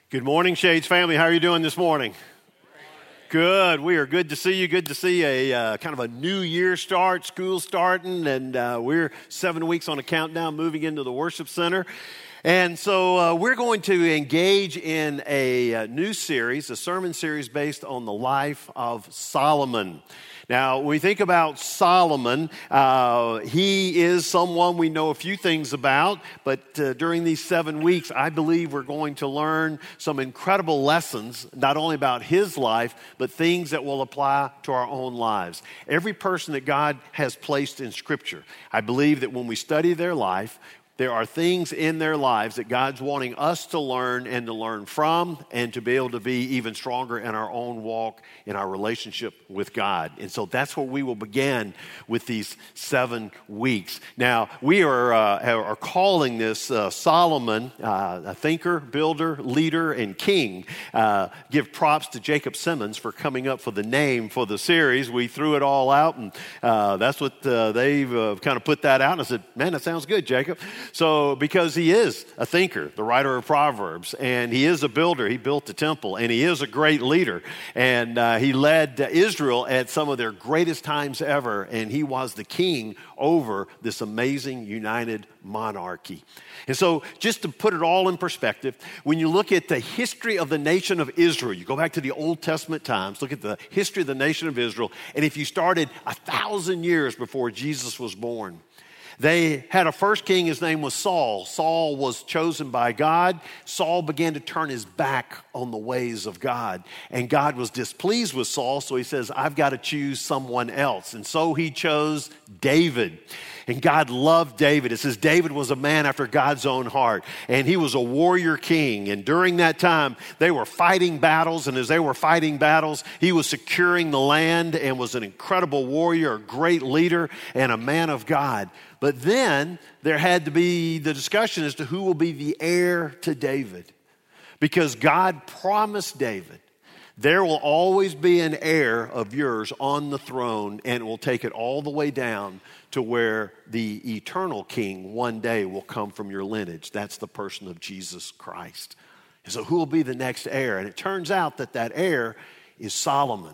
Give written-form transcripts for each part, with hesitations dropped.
Good morning, Shades family. How are you doing this morning? Good. We are good to see you. Good to see a kind of a new year start, school starting, and we're 7 weeks on a countdown moving into the worship center. And so we're going to engage in a new series, a sermon series based on the life of Solomon. Now, when we think about Solomon, he is someone we know a few things about, but during these 7 weeks, I believe we're going to learn some incredible lessons, not only about his life, but things that will apply to our own lives. Every person that God has placed in Scripture, I believe that when we study their life, there are things in their lives that God's wanting us to learn and to learn from and to be able to be even stronger in our own walk, in our relationship with God. And so that's what we will begin with these 7 weeks. Now, we are calling this Solomon, a thinker, builder, leader, and king. Give props to Jacob Simmons for coming up for the name for the series. We threw it all out, and that's what they've kind of put that out. And I said, man, that sounds good, Jacob. So, because he is a thinker, the writer of Proverbs, and he is a builder, he built the temple, and he is a great leader, and he led Israel at some of their greatest times ever, and he was the king over this amazing united monarchy. And so, just to put it all in perspective, when you look at the history of the nation of Israel, you go back to the Old Testament times, look at the history of the nation of Israel, and if you started 1,000 years before Jesus was born, they had a first king, his name was Saul. Saul was chosen by God. Saul began to turn his back on the ways of God. And God was displeased with Saul, so he says, I've got to choose someone else. And so he chose David. And God loved David. It says David was a man after God's own heart. And he was a warrior king. And during that time, they were fighting battles. And as they were fighting battles, he was securing the land and was an incredible warrior, a great leader, and a man of God. But then there had to be the discussion as to who will be the heir to David. Because God promised David, there will always be an heir of yours on the throne, and it will take it all the way down to where the eternal king one day will come from your lineage. That's the person of Jesus Christ. And so who will be the next heir? And it turns out that that heir is Solomon.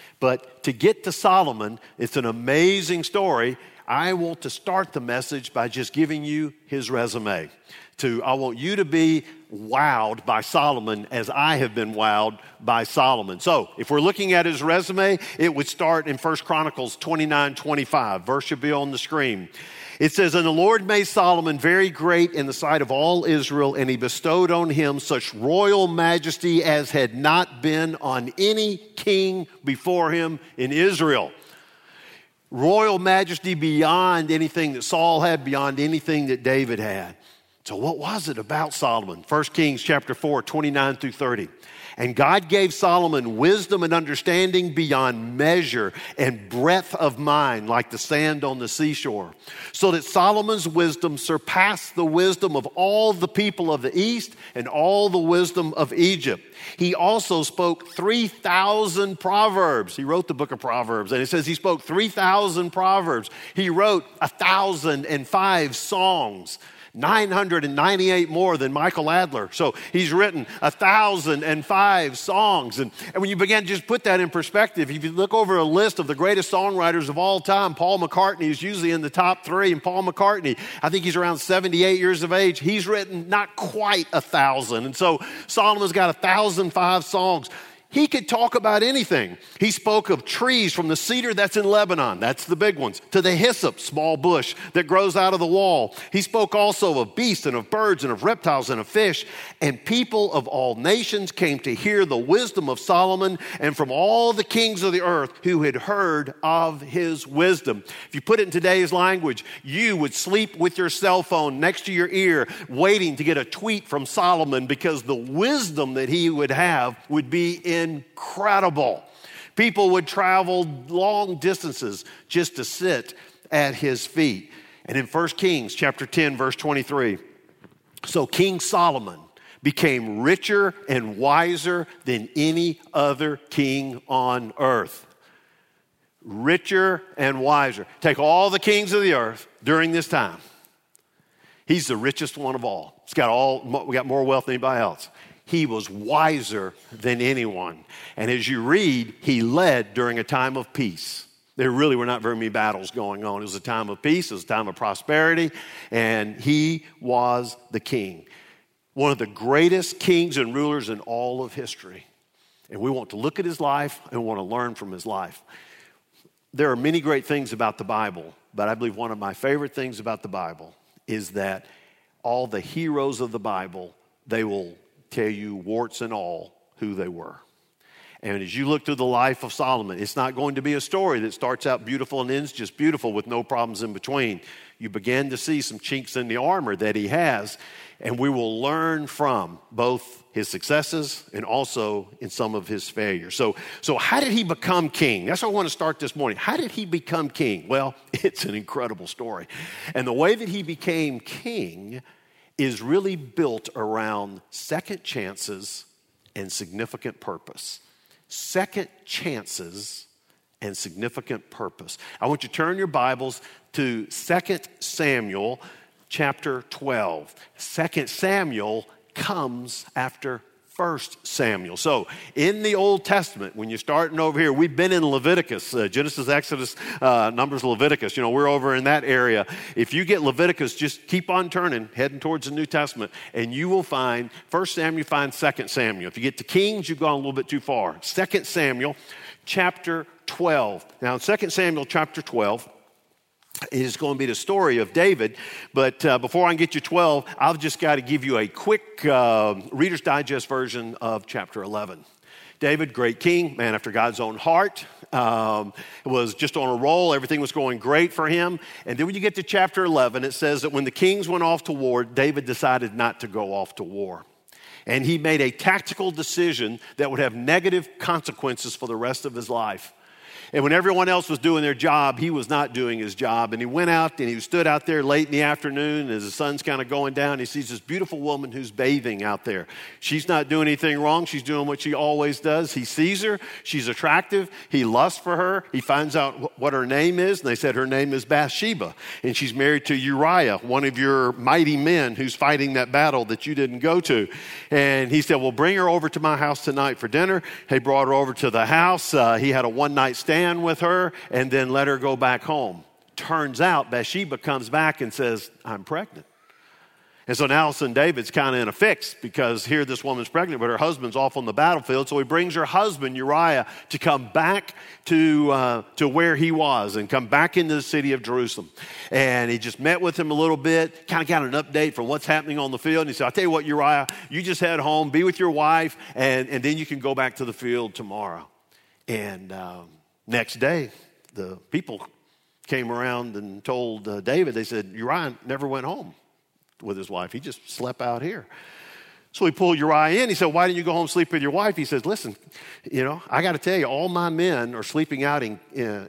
But to get to Solomon, it's an amazing story. I want to start the message by just giving you his resume. I want you to be wowed by Solomon as I have been wowed by Solomon. So if we're looking at his resume, it would start in 1 Chronicles 29:25. Verse should be on the screen. It says, and the Lord made Solomon very great in the sight of all Israel, and he bestowed on him such royal majesty as had not been on any king before him in Israel. Royal majesty beyond anything that Saul had, beyond anything that David had. So what was it about Solomon? 1 Kings chapter 4, 29 through 30. And God gave Solomon wisdom and understanding beyond measure and breadth of mind like the sand on the seashore, so that Solomon's wisdom surpassed the wisdom of all the people of the East and all the wisdom of Egypt. He also spoke 3,000 proverbs. He wrote the book of Proverbs, and it says he spoke 3,000 proverbs. He wrote 1,005 songs. 998 more than Michael Adler. So he's written 1,005 songs. And when you begin to just put that in perspective, if you look over a list of the greatest songwriters of all time, Paul McCartney is usually in the top 3. And Paul McCartney, I think he's around 78 years of age. He's written not quite 1,000. And so Solomon's got 1,005 songs. He could talk about anything. He spoke of trees from the cedar that's in Lebanon, that's the big ones, to the hyssop, small bush that grows out of the wall. He spoke also of beasts and of birds and of reptiles and of fish. And people of all nations came to hear the wisdom of Solomon, and from all the kings of the earth who had heard of his wisdom. If you put it in today's language, you would sleep with your cell phone next to your ear waiting to get a tweet from Solomon, because the wisdom that he would have would be incredible. People would travel long distances just to sit at his feet. And in 1 Kings chapter 10, verse 23, so King Solomon became richer and wiser than any other king on earth. Richer and wiser. Take all the kings of the earth during this time. He's the richest one of all. We got more wealth than anybody else. he was wiser than anyone. And as you read, he led during a time of peace. There really were not very many battles going on. It was a time of peace. It was a time of prosperity. And he was the king. One of the greatest kings and rulers in all of history. And we want to look at his life and want to learn from his life. There are many great things about the Bible, but I believe one of my favorite things about the Bible is that all the heroes of the Bible, they will tell you warts and all who they were. And as you look through the life of Solomon, it's not going to be a story that starts out beautiful and ends just beautiful with no problems in between. You begin to see some chinks in the armor that he has, and we will learn from both his successes and also in some of his failures. So how did he become king? That's what I want to start this morning. How did he become king? Well, it's an incredible story. And the way that he became king is really built around second chances and significant purpose. Second chances and significant purpose. I want you to turn your Bibles to 2 Samuel chapter 12. 2 Samuel comes after 1 Samuel. So in the Old Testament, when you're starting over here, we've been in Leviticus, Genesis, Exodus, Numbers, Leviticus. You know, we're over in that area. If you get Leviticus, just keep on turning, heading towards the New Testament, and you will find 1 Samuel, you find 2 Samuel. If you get to Kings, you've gone a little bit too far. 2 Samuel chapter 12. Now, in 2 Samuel chapter 12, is going to be the story of David. But before I can get you 12, I've just got to give you a quick Reader's Digest version of chapter 11. David, great king, man after God's own heart, was just on a roll. Everything was going great for him. And then when you get to chapter 11, it says that when the kings went off to war, David decided not to go off to war. And he made a tactical decision that would have negative consequences for the rest of his life. And when everyone else was doing their job, he was not doing his job. And he went out and he stood out there late in the afternoon as the sun's kind of going down. He sees this beautiful woman who's bathing out there. She's not doing anything wrong. She's doing what she always does. He sees her. She's attractive. He lusts for her. He finds out what her name is. And they said her name is Bathsheba. And she's married to Uriah, one of your mighty men who's fighting that battle that you didn't go to. And he said, well, bring her over to my house tonight for dinner. He brought her over to the house. He had a one-night stand with her and then let her go back home. Turns out Bathsheba comes back and says, I'm pregnant. And so now all of a sudden David's kind of in a fix because here this woman's pregnant, but her husband's off on the battlefield. So he brings her husband Uriah to come back to where he was and come back into the city of Jerusalem. And he just met with him a little bit, kind of got an update from what's happening on the field. And he said, I'll tell you what, Uriah, you just head home, be with your wife, and then you can go back to the field tomorrow. And next day, the people came around and told David, they said, Uriah never went home with his wife. He just slept out here. So he pulled Uriah in. He said, why didn't you go home and sleep with your wife? He says, listen, I got to tell you, all my men are sleeping out in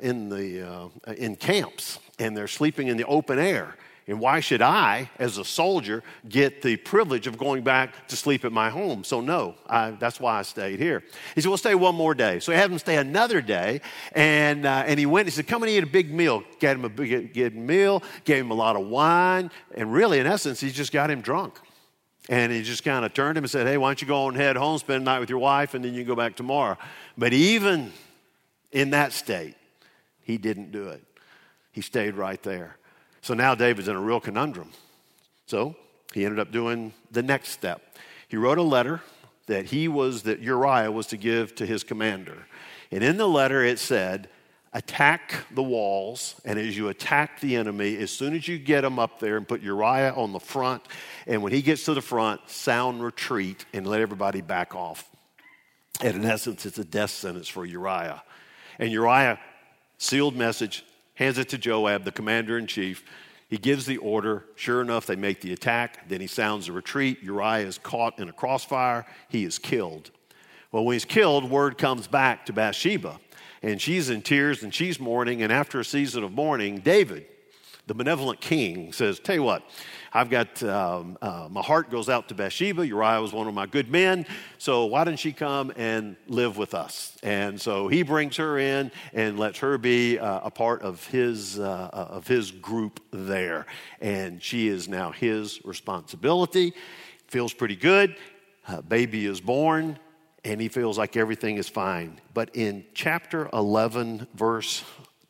camps, and they're sleeping in the open air. And why should I, as a soldier, get the privilege of going back to sleep at my home? So no, that's why I stayed here. He said, we'll stay one more day. So he had him stay another day, and he went. He said, come and eat a big meal. Got him a big meal, gave him a lot of wine, and really, in essence, he just got him drunk. And he just kind of turned him and said, hey, why don't you go and head home, spend the night with your wife, and then you can go back tomorrow. But even in that state, he didn't do it. He stayed right there. So now David's in a real conundrum. So he ended up doing the next step. He wrote a letter that Uriah was to give to his commander. And in the letter it said, attack the walls, and as you attack the enemy, as soon as you get him up there and put Uriah on the front, and when he gets to the front, sound retreat and let everybody back off. And in essence, it's a death sentence for Uriah. And Uriah, sealed message, hands it to Joab, the commander-in-chief. He gives the order. Sure enough, they make the attack. Then he sounds a retreat. Uriah is caught in a crossfire. He is killed. Well, when he's killed, word comes back to Bathsheba. And she's in tears and she's mourning. And after a season of mourning, David, the benevolent king, says, tell you what, I've got, my heart goes out to Bathsheba. Uriah was one of my good men. So why don't she come and live with us? And so he brings her in and lets her be a part of his group there. And she is now his responsibility. Feels pretty good. Baby is born, and he feels like everything is fine. But in chapter 11, verse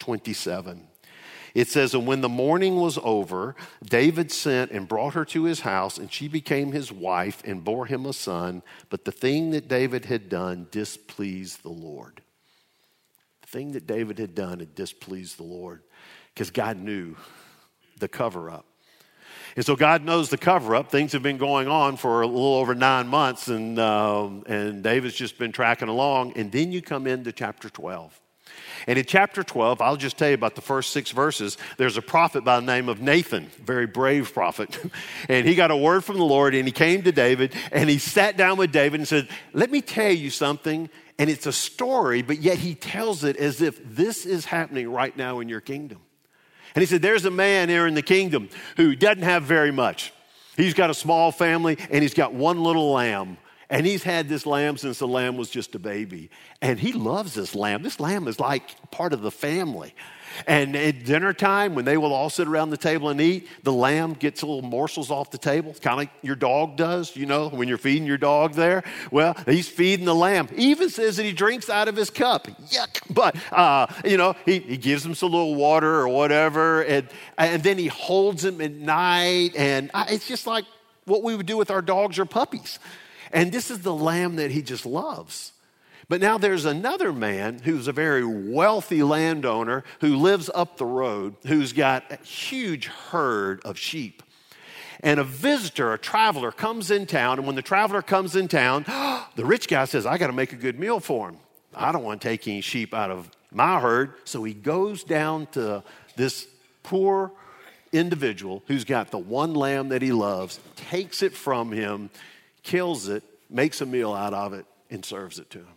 27, it says, and when the mourning was over, David sent and brought her to his house, and she became his wife and bore him a son. But the thing that David had done displeased the Lord. The thing that David had done had displeased the Lord, because God knew the cover-up. And so God knows the cover-up. Things have been going on for a little over 9 months, and David's just been tracking along. And then you come into chapter 12. And in chapter 12, I'll just tell you about the first 6 verses. There's a prophet by the name of Nathan, a very brave prophet. And he got a word from the Lord, and he came to David, and he sat down with David and said, let me tell you something. And it's a story, but yet he tells it as if this is happening right now in your kingdom. And he said, there's a man here in the kingdom who doesn't have very much. He's got a small family, and he's got one little lamb. And he's had this lamb since the lamb was just a baby. And he loves this lamb. This lamb is like part of the family. And at dinner time, when they will all sit around the table and eat, the lamb gets little morsels off the table, kind of like your dog does, you know, when you're feeding your dog there. Well, he's feeding the lamb. He even says that he drinks out of his cup. Yuck. But, he gives him some little water or whatever. And then he holds him at night. And it's just like what we would do with our dogs or puppies. And this is the lamb that he just loves. But now there's another man who's a very wealthy landowner who lives up the road, who's got a huge herd of sheep. And a visitor, a traveler, comes in town. And when the traveler comes in town, the rich guy says, I got to make a good meal for him. I don't want to take any sheep out of my herd. So he goes down to this poor individual who's got the one lamb that he loves, takes it from him, kills it, makes a meal out of it, and serves it to him.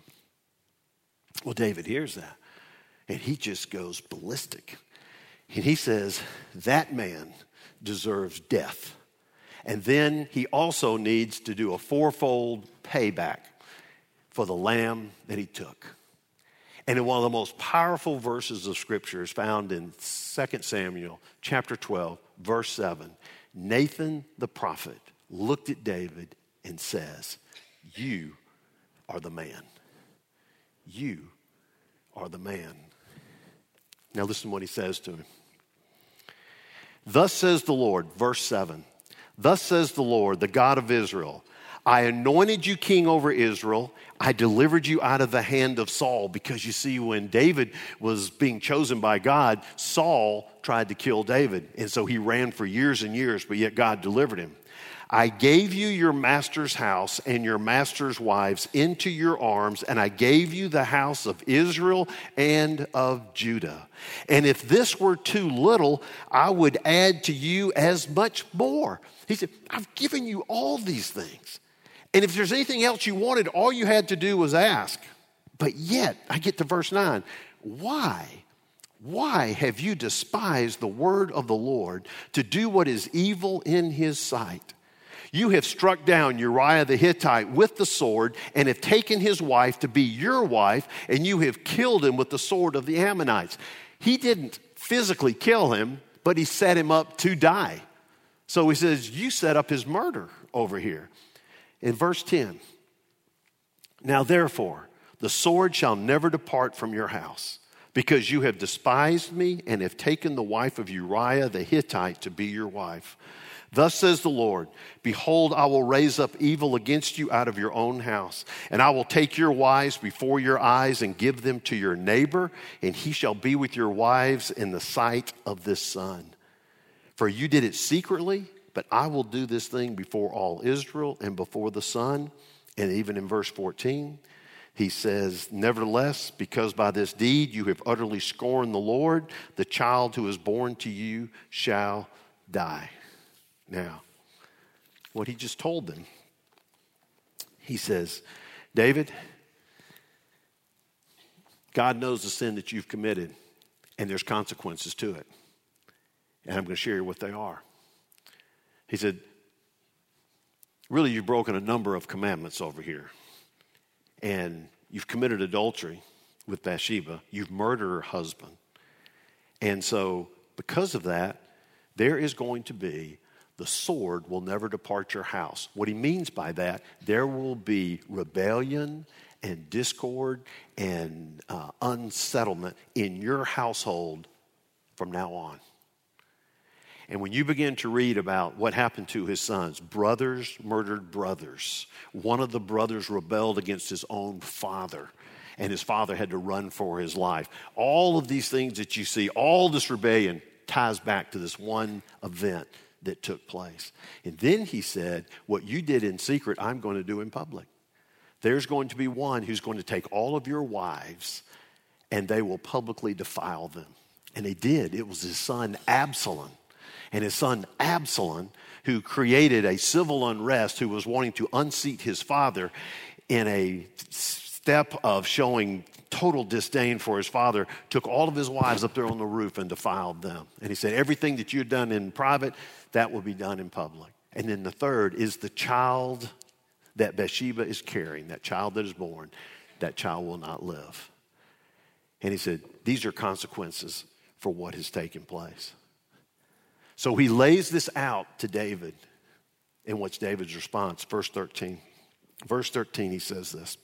Well, David hears that, and he just goes ballistic. And he says, that man deserves death. And then he also needs to do a 4-fold payback for the lamb that he took. And in one of the most powerful verses of Scripture is found in 2 Samuel chapter 12, verse 7. Nathan the prophet looked at David and says, you are the man. You are the man. Now listen to what he says to him. Thus says the Lord, verse 7. Thus says the Lord, the God of Israel, I anointed you king over Israel. I delivered you out of the hand of Saul. Because you see, when David was being chosen by God, Saul tried to kill David. And so he ran for years and years, but yet God delivered him. I gave you your master's house and your master's wives into your arms, and I gave you the house of Israel and of Judah. And if this were too little, I would add to you as much more. He said, I've given you all these things. And if there's anything else you wanted, all you had to do was ask. But yet, I get to verse 9. Why? Why have you despised the word of the Lord to do what is evil in his sight? You have struck down Uriah the Hittite with the sword and have taken his wife to be your wife, and you have killed him with the sword of the Ammonites. He didn't physically kill him, but he set him up to die. So he says, you set up his murder over here. In verse 10, now therefore, the sword shall never depart from your house, because you have despised me and have taken the wife of Uriah the Hittite to be your wife. Thus says the Lord, behold, I will raise up evil against you out of your own house, and I will take your wives before your eyes and give them to your neighbor, and he shall be with your wives in the sight of this sun. For you did it secretly, but I will do this thing before all Israel and before the sun. And even in verse 14, he says, nevertheless, because by this deed you have utterly scorned the Lord, the child who is born to you shall die. Now, what he just told them, he says, David, God knows the sin that you've committed, and there's consequences to it. And I'm going to share what they are. He said, really, you've broken a number of commandments over here. And you've committed adultery with Bathsheba. You've murdered her husband. And so, because of that, there is going to be the sword will never depart your house. What he means by that, there will be rebellion and discord and unsettlement in your household from now on. And when you begin to read about what happened to his sons, brothers murdered brothers. One of the brothers rebelled against his own father, and his father had to run for his life. All of these things that you see, all this rebellion ties back to this one event that took place. And then he said, what you did in secret, I'm going to do in public. There's going to be one who's going to take all of your wives and they will publicly defile them. And they did. It was his son Absalom. And his son Absalom, who created a civil unrest, who was wanting to unseat his father in a step of showing total disdain for his father, took all of his wives up there on the roof and defiled them. And he said, everything that you've done in private, that will be done in public. And then the third is the child that Bathsheba is carrying, that child that is born, that child will not live. And he said, these are consequences for what has taken place. So he lays this out to David. And what's David's response? Verse 13. Verse 13, he says this.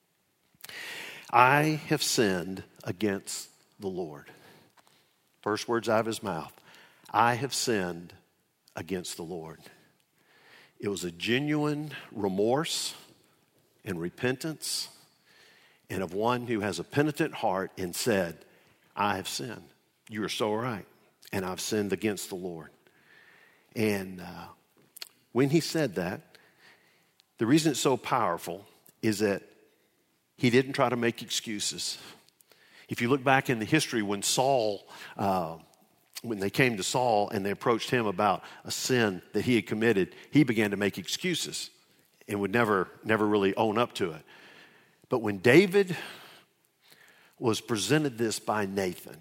I have sinned against the Lord. First words out of his mouth. I have sinned against the Lord. It was a genuine remorse and repentance, and of one who has a penitent heart and said, I have sinned. You are so right, and I've sinned against the Lord. And when he said that, the reason it's so powerful is that he didn't try to make excuses. If you look back in the history when Saul, when they came to Saul and they approached him about a sin that he had committed, he began to make excuses and would never really own up to it. But when David was presented this by Nathan,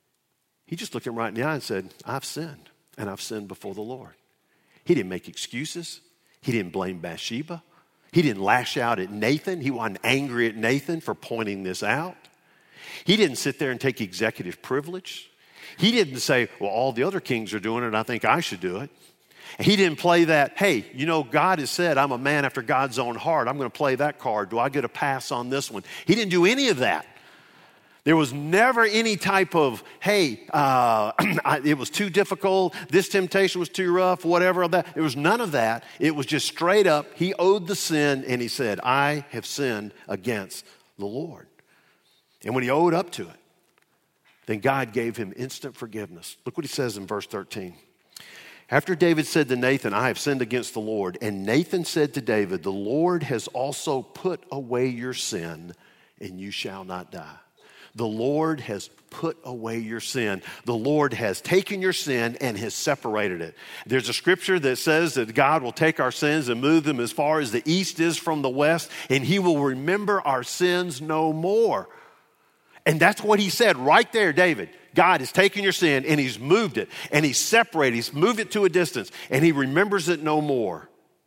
he just looked him right in the eye and said, I've sinned, and I've sinned before the Lord. He didn't make excuses. He didn't blame Bathsheba. He didn't lash out at Nathan. He wasn't angry at Nathan for pointing this out. He didn't sit there and take executive privilege. He didn't say, well, all the other kings are doing it, I think I should do it. He didn't play that, hey, you know, God has said I'm a man after God's own heart. I'm going to play that card. Do I get a pass on this one? He didn't do any of that. There was never any type of, hey, it was too difficult, this temptation was too rough, whatever. That. There was none of that. It was just straight up, he owed the sin, and he said, I have sinned against the Lord. And when he owed up to it, then God gave him instant forgiveness. Look what he says in verse 13. After David said to Nathan, I have sinned against the Lord, and Nathan said to David, the Lord has also put away your sin, and you shall not die. The Lord has put away your sin. The Lord has taken your sin and has separated it. There's a scripture that says that God will take our sins and move them as far as the east is from the west, and he will remember our sins no more. And that's what he said right there, David. God has taken your sin and he's moved it and he's separated. He's moved it to a distance and he remembers it no more.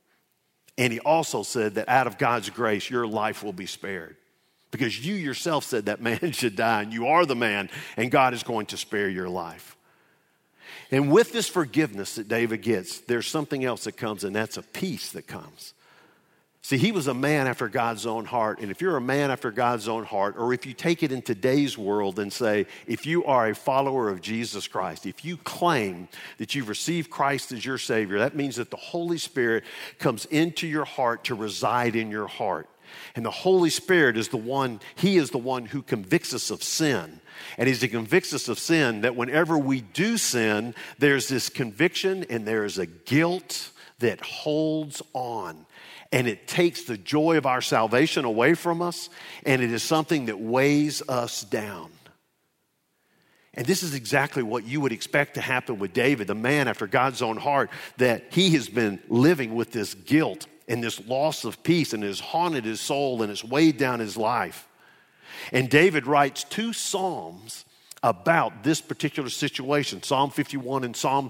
And he also said that out of God's grace, your life will be spared. Because you yourself said that man should die, and you are the man, and God is going to spare your life. And with this forgiveness that David gets, there's something else that comes, and that's a peace that comes. See, he was a man after God's own heart, and if you're a man after God's own heart, or if you take it in today's world and say, if you are a follower of Jesus Christ, if you claim that you've received Christ as your Savior, that means that the Holy Spirit comes into your heart to reside in your heart. And the Holy Spirit is the one, he is the one who convicts us of sin. And as he convicts us of sin, that whenever we do sin, there's this conviction and there's a guilt that holds on. And it takes the joy of our salvation away from us, and it is something that weighs us down. And this is exactly what you would expect to happen with David, the man after God's own heart, that he has been living with this guilt and this loss of peace, and it has haunted his soul and it's weighed down his life. And David writes 2 psalms about this particular situation, Psalm 51 and Psalm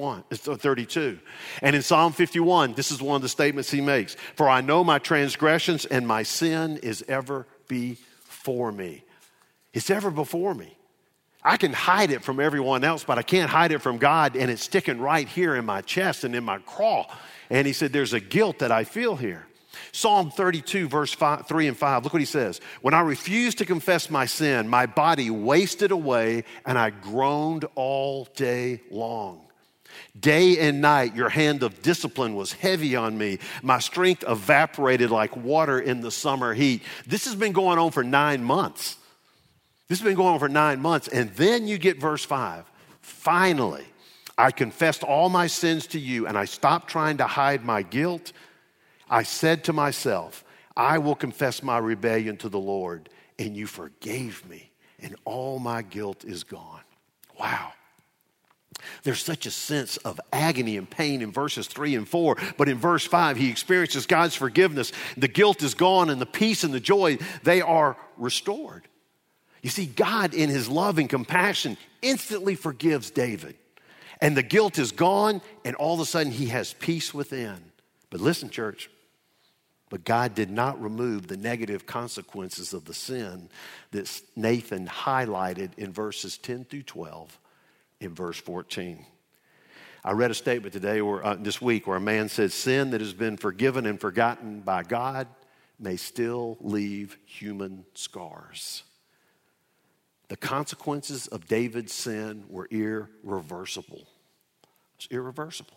32. And in Psalm 51, this is one of the statements he makes. For I know my transgressions and my sin is ever before me. It's ever before me. I can hide it from everyone else, but I can't hide it from God, and it's sticking right here in my chest and in my craw. And he said, there's a guilt that I feel here. Psalm 32, verse 3 and 5, look what he says. When I refused to confess my sin, my body wasted away, and I groaned all day long. Day and night, your hand of discipline was heavy on me. My strength evaporated like water in the summer heat. This has been going on for 9 months. This has been going on for 9 months. And then you get verse 5. Finally, I confessed all my sins to you, and I stopped trying to hide my guilt. I said to myself, I will confess my rebellion to the Lord, and you forgave me, and all my guilt is gone. Wow. There's such a sense of agony and pain in verses 3 and 4. But in verse 5, he experiences God's forgiveness. The guilt is gone, and the peace and the joy, they are restored. You see, God in his love and compassion instantly forgives David. And the guilt is gone, and all of a sudden he has peace within. But listen, church, but God did not remove the negative consequences of the sin that Nathan highlighted in verses 10 through 12 in verse 14. I read a statement today this week where a man said, sin that has been forgiven and forgotten by God may still leave human scars. The consequences of David's sin were irreversible. It's irreversible.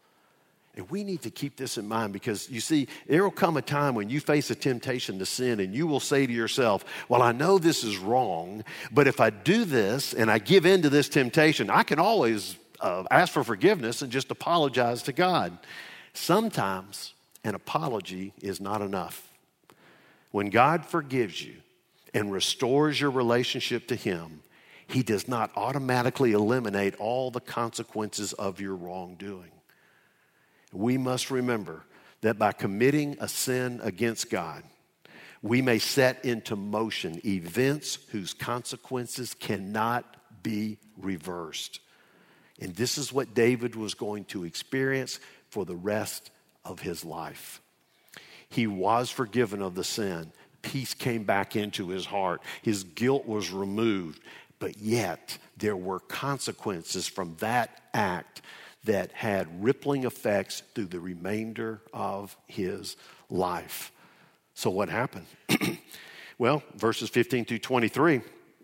And we need to keep this in mind because, you see, there will come a time when you face a temptation to sin and you will say to yourself, well, I know this is wrong, but if I do this and I give in to this temptation, I can always ask for forgiveness and just apologize to God. Sometimes an apology is not enough. When God forgives you and restores your relationship to him, he does not automatically eliminate all the consequences of your wrongdoing. We must remember that by committing a sin against God, we may set into motion events whose consequences cannot be reversed. And this is what David was going to experience for the rest of his life. He was forgiven of the sin. Peace came back into his heart. His guilt was removed. But yet, there were consequences from that act that had rippling effects through the remainder of his life. So what happened? Well, verses 15 through 23,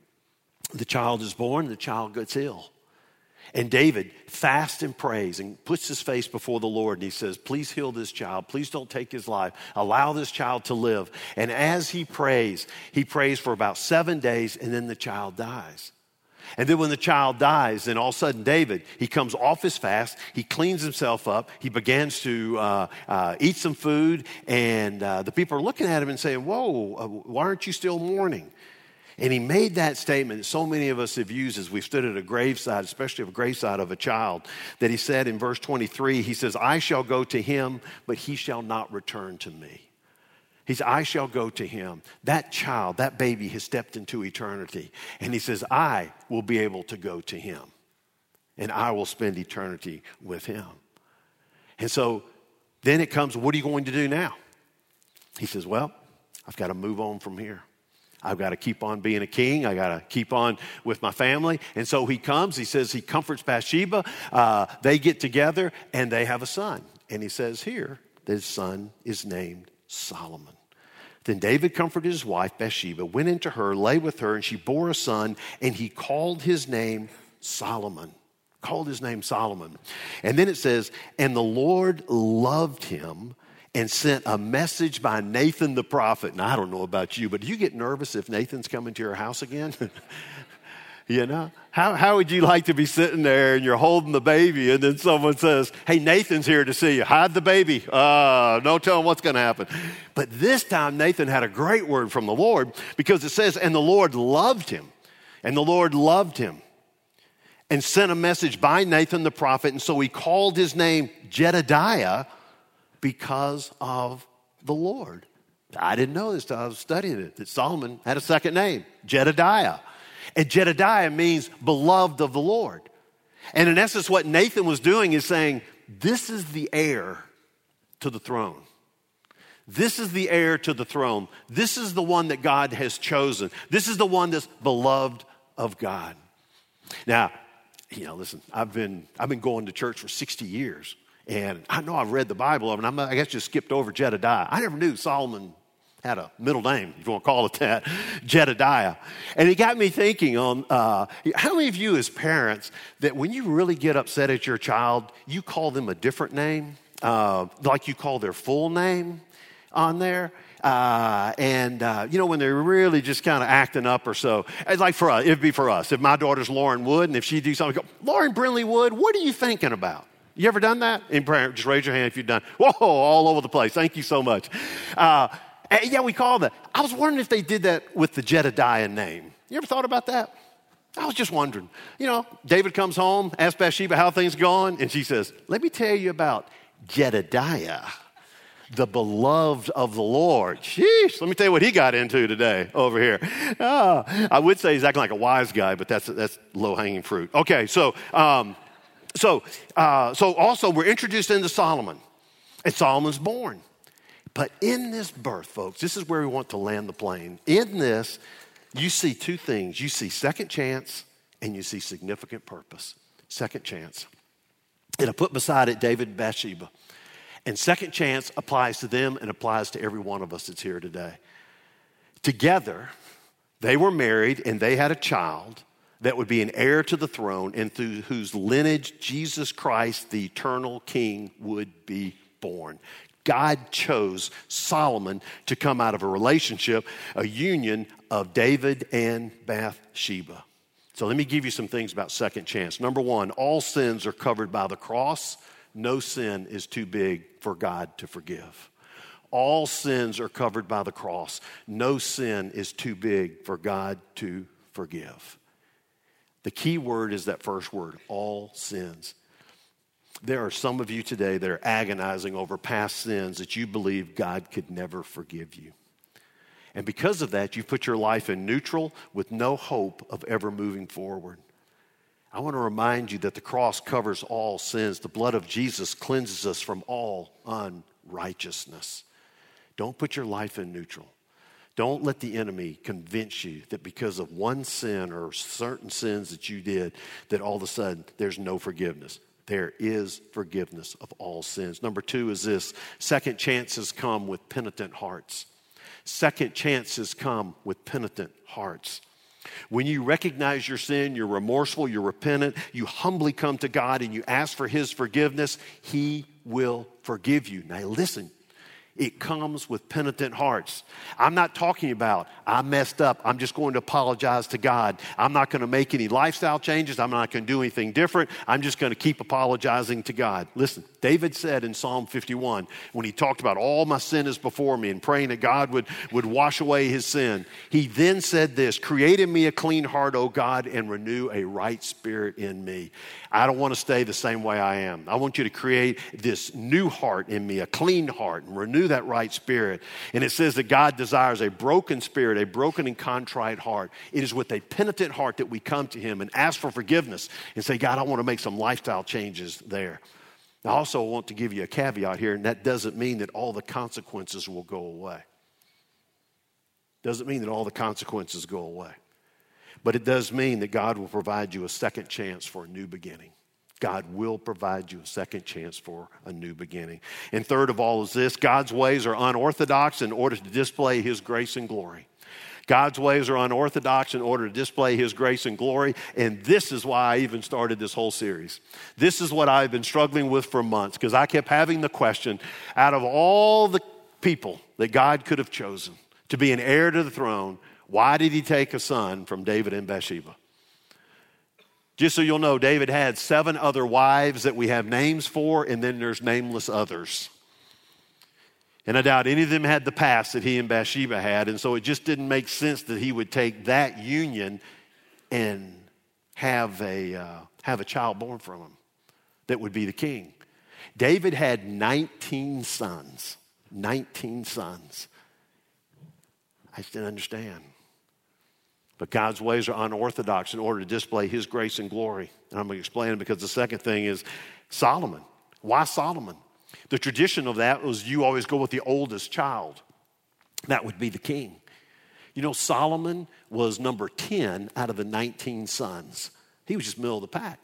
the child is born, the child gets ill. And David fasts and prays and puts his face before the Lord, and he says, please heal this child. Please don't take his life. Allow this child to live. And as he prays for about 7 days, and then the child dies. And then when the child dies, then all of a sudden David, he comes off his fast, he cleans himself up, he begins to eat some food, and the people are looking at him and saying, whoa, why aren't you still mourning? And he made that statement that so many of us have used as we've stood at a graveside, especially a graveside of a child, that he said in verse 23, he says, I shall go to him, but he shall not return to me. He said, I shall go to him. That child, that baby has stepped into eternity. And he says, I will be able to go to him. And I will spend eternity with him. And so then it comes, what are you going to do now? He says, well, I've got to move on from here. I've got to keep on being a king. I got to keep on with my family. And so he comes. He says he comforts Bathsheba. They get together and they have a son. And he says here that his son is named Solomon. Then David comforted his wife Bathsheba, went into her, lay with her, and she bore a son, and he called his name Solomon. Called his name Solomon. And then it says, and the Lord loved him and sent a message by Nathan the prophet. And I don't know about you, but do you get nervous if Nathan's coming to your house again? You know? How would you like to be sitting there and you're holding the baby and then someone says, hey, Nathan's here to see you. Hide the baby. Don't tell him what's going to happen. But this time Nathan had a great word from the Lord because it says, and the Lord loved him. And the Lord loved him and sent a message by Nathan the prophet. And so he called his name Jedediah because of the Lord. I didn't know this until I was studying it, that Solomon had a second name, Jedediah. And Jedediah means beloved of the Lord. And in essence, what Nathan was doing is saying, this is the heir to the throne. This is the heir to the throne. This is the one that God has chosen. This is the one that's beloved of God. Now, listen, I've been going to church for 60 years, and I know I've read the Bible, and I guess just skipped over Jedediah. I never knew Solomon had a middle name, if you want to call it that, Jedediah. And it got me thinking on, how many of you as parents, that when you really get upset at your child, you call them a different name, like you call their full name on there? When they're really just kind of acting up or so, it's like for us, it'd be for us. If my daughter's Lauren Wood, and if she do something, go, Lauren Brinley Wood, what are you thinking about? You ever done that? In prayer, just raise your hand if you've done. Whoa, all over the place. Thank you so much. We call that. I was wondering if they did that with the Jedediah name. You ever thought about that? I was just wondering. David comes home, asks Bathsheba how things going, and she says, let me tell you about Jedediah, the beloved of the Lord. Sheesh, let me tell you what he got into today over here. I would say he's acting like a wise guy, but that's low-hanging fruit. Okay, so also we're introduced into Solomon, and Solomon's born. But in this birth, folks, this is where we want to land the plane. In this, you see two things. You see second chance, and you see significant purpose. Second chance. And I put beside it David and Bathsheba. And second chance applies to them and applies to every one of us that's here today. Together, they were married and they had a child that would be an heir to the throne and through whose lineage Jesus Christ, the eternal King, would be born. God chose Solomon to come out of a relationship, a union of David and Bathsheba. So let me give you some things about second chance. Number one, all sins are covered by the cross. No sin is too big for God to forgive. All sins are covered by the cross. No sin is too big for God to forgive. The key word is that first word, all sins. There are some of you today that are agonizing over past sins that you believe God could never forgive you. And because of that, you've put your life in neutral with no hope of ever moving forward. I want to remind you that the cross covers all sins. The blood of Jesus cleanses us from all unrighteousness. Don't put your life in neutral. Don't let the enemy convince you that because of one sin or certain sins that you did, that all of a sudden there's no forgiveness. There is forgiveness of all sins. Number two is this: second chances come with penitent hearts. Second chances come with penitent hearts. When you recognize your sin, you're remorseful, you're repentant, you humbly come to God and you ask for His forgiveness, He will forgive you. Now listen, it comes with penitent hearts. I'm not talking about, I messed up, I'm just going to apologize to God. I'm not going to make any lifestyle changes. I'm not going to do anything different. I'm just going to keep apologizing to God. Listen, David said in Psalm 51, when he talked about all my sin is before me and praying that God would wash away his sin, he then said this: create in me a clean heart, O God, and renew a right spirit in me. I don't want to stay the same way I am. I want you to create this new heart in me, a clean heart, and renew that right spirit. And it says that God desires a broken spirit, a broken and contrite heart. It is with a penitent heart that we come to Him and ask for forgiveness and say, God, I want to make some lifestyle changes there. I also want to give you a caveat here, and that doesn't mean that all the consequences will go away. Doesn't mean that all the consequences go away. But it does mean that God will provide you a second chance for a new beginning. God will provide you a second chance for a new beginning. And third of all is this: God's ways are unorthodox in order to display His grace and glory. God's ways are unorthodox in order to display His grace and glory. And this is why I even started this whole series. This is what I've been struggling with for months, because I kept having the question, out of all the people that God could have chosen to be an heir to the throne, why did He take a son from David and Bathsheba? Just so you'll know, David had 7 other wives that we have names for, and then there's nameless others. And I doubt any of them had the past that he and Bathsheba had, and so it just didn't make sense that he would take that union and have a child born from him that would be the king. David had 19 sons. 19 sons. I just didn't understand. But God's ways are unorthodox in order to display His grace and glory. And I'm going to explain it, because the second thing is Solomon. Why Solomon? The tradition of that was you always go with the oldest child. That would be the king. You know, Solomon was number 10 out of the 19 sons. He was just middle of the pack.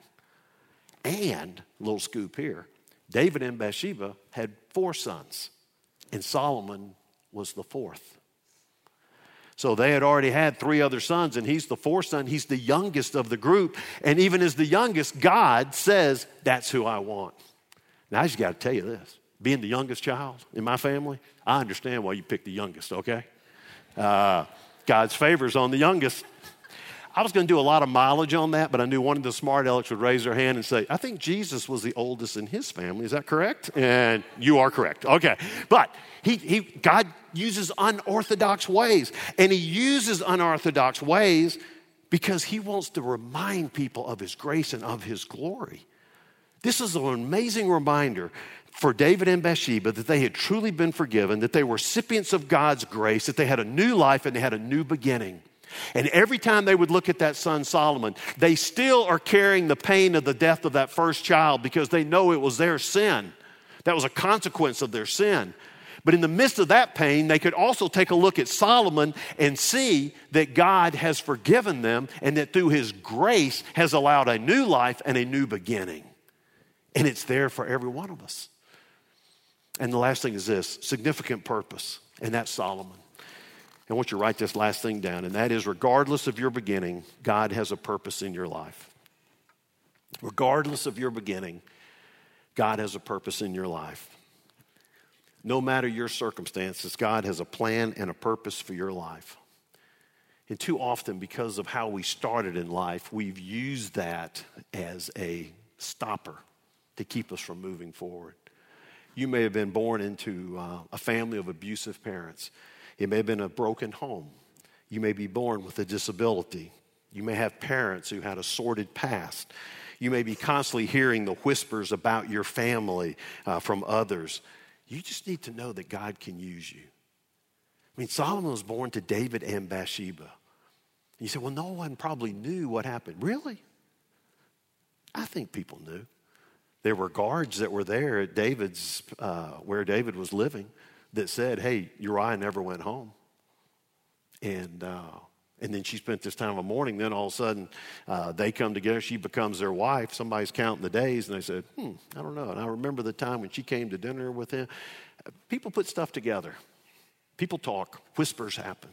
And, little scoop here, David and Bathsheba had 4 sons, and Solomon was the 4th. So they had already had 3 other sons, and he's the 4th son. He's the youngest of the group. And even as the youngest, God says, that's who I want. Now, I just got to tell you this. Being the youngest child in my family, I understand why you picked the youngest, okay? God's favor's on the youngest. I was going to do a lot of mileage on that, but I knew one of the smart alecks would raise their hand and say, I think Jesus was the oldest in his family. Is that correct? And you are correct. Okay. But God uses unorthodox ways. And he uses unorthodox ways because he wants to remind people of his grace and of his glory. This is an amazing reminder for David and Bathsheba that they had truly been forgiven, that they were recipients of God's grace, that they had a new life and they had a new beginning. And every time they would look at that son Solomon, they still are carrying the pain of the death of that first child because they know it was their sin. That was a consequence of their sin. But in the midst of that pain, they could also take a look at Solomon and see that God has forgiven them and that through his grace has allowed a new life and a new beginning. And it's there for every one of us. And the last thing is this, significant purpose, and that's Solomon. I want you to write this last thing down, and that is regardless of your beginning, God has a purpose in your life. Regardless of your beginning, God has a purpose in your life. No matter your circumstances, God has a plan and a purpose for your life. And too often, because of how we started in life, we've used that as a stopper to keep us from moving forward. You may have been born into a family of abusive parents. It may have been a broken home. You may be born with a disability. You may have parents who had a sordid past. You may be constantly hearing the whispers about your family from others. You just need to know that God can use you. I mean, Solomon was born to David and Bathsheba. And you say, well, no one probably knew what happened. Really? I think people knew. There were guards that were there at David's, where David was living, that said, hey, Uriah never went home. And then she spent this time of morning. Then all of a sudden, they come together. She becomes their wife. Somebody's counting the days. And they said, I don't know. And I remember the time when she came to dinner with him. People put stuff together. People talk. Whispers happen.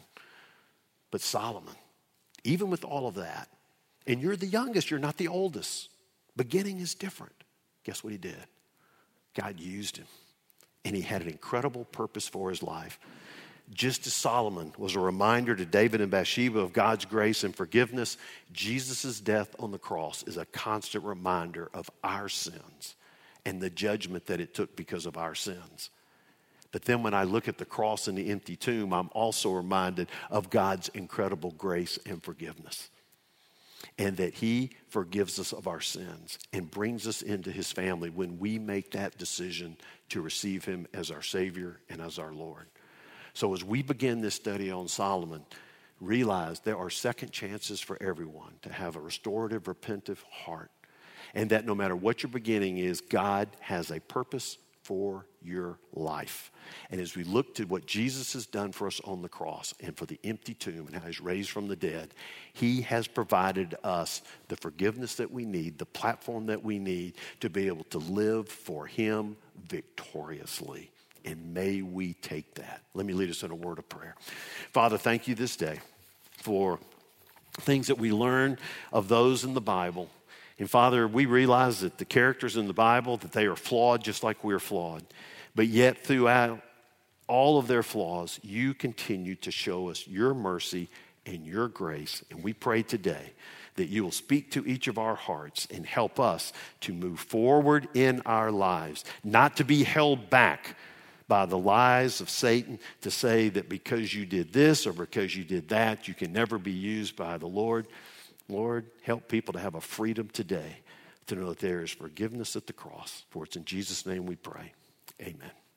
But Solomon, even with all of that, and you're the youngest, you're not the oldest. Beginning is different. Guess what he did? God used him. And he had an incredible purpose for his life. Just as Solomon was a reminder to David and Bathsheba of God's grace and forgiveness, Jesus' death on the cross is a constant reminder of our sins and the judgment that it took because of our sins. But then when I look at the cross and the empty tomb, I'm also reminded of God's incredible grace and forgiveness. And that he forgives us of our sins and brings us into his family when we make that decision to receive him as our Savior and as our Lord. So as we begin this study on Solomon, realize there are second chances for everyone to have a restorative, repentive heart. And that no matter what your beginning is, God has a purpose for your life. And as we look to what Jesus has done for us on the cross and for the empty tomb and how he's raised from the dead, he has provided us the forgiveness that we need, the platform that we need to be able to live for him victoriously. And may we take that. Let me lead us in a word of prayer. Father, thank you this day for things that we learn of those in the Bible. And Father, we realize that the characters in the Bible, that they are flawed just like we're flawed. But yet throughout all of their flaws, you continue to show us your mercy and your grace. And we pray today that you will speak to each of our hearts and help us to move forward in our lives, not to be held back by the lies of Satan to say that because you did this or because you did that, you can never be used by the Lord. Lord, help people to have a freedom today to know that there is forgiveness at the cross. For it's in Jesus' name we pray. Amen.